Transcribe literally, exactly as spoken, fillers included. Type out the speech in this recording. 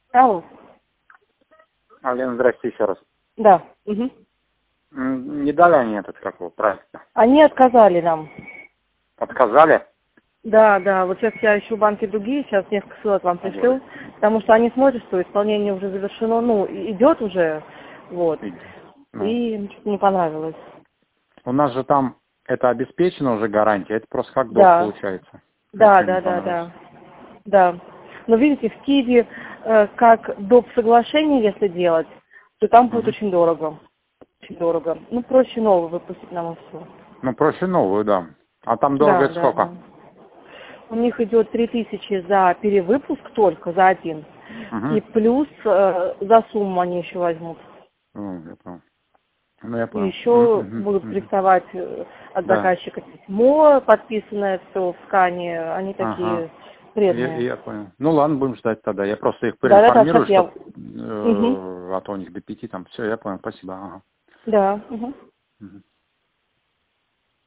Алло. Алена, здрасте еще раз. Да. Угу. Не дали они этот, как его, правильно? Они отказали нам. Отказали? Да, да. Вот сейчас я ищу банки другие, сейчас несколько ссылок вам пришлю, потому что они смотрят, что исполнение уже завершено, ну, и- идет уже, вот. Ну, И им что-то не понравилось. у нас же там это обеспечено уже гарантия, это просто как долг Да. получается. Да, Если не да, да, понравилось. да. Да. Но видите, в Киеве э, как доп. Соглашение, если делать, то там будет Мгм. очень дорого. Очень дорого. Ну, проще новый выпустить нам и все. Ну, проще новую, да. А там дорого Да, это да, да. сколько? У них идет три тысячи за перевыпуск только, за один. И Угу. плюс э, за сумму они еще возьмут. Ну, я понял. Ну, я И понял. еще Мгм, будут мгм. приставать э, от Да. заказчика письмо, подписанное все в скане. Они Ага. такие Я, вредные. я понял. Ну ладно, будем ждать тогда. Я просто их Да-да-да, проинформирую, сейчас я... чтоб Угу. э, а то у них до пяти там. Все, я понял, спасибо. Ага. Да. Угу. Мгм.